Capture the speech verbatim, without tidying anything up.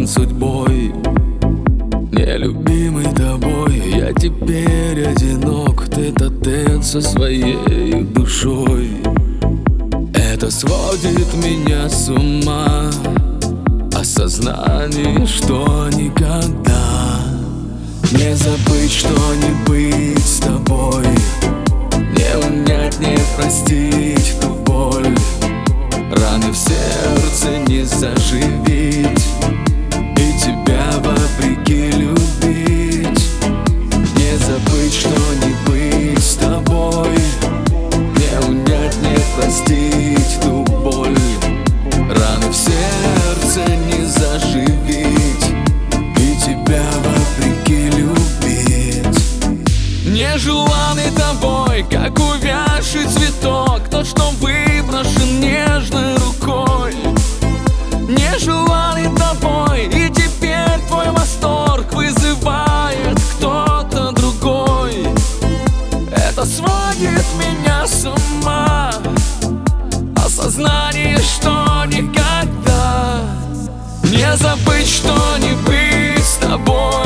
послан судьбой, нелюбимый тобой. Я теперь одинок, тет-а-тет со своей душой. Это сводит меня с ума, осознание, что никогда не забыть, что не быть с тобой, не унять, не простить ту боль, раны в сердце не заживить и тебя вопреки любить. Не забыть, что не быть с тобой, не унять, не простить ту боль, раны в сердце не заживить и тебя вопреки любить. Нежеланный тобой, как увядший цветок, тот, что выброшен нежной рукой. Нежеланный тобой, и теперь твой восторг вызывает кто-то другой. Это сводит меня с ума, осознание, что никогда не забыть, что не быть с тобой.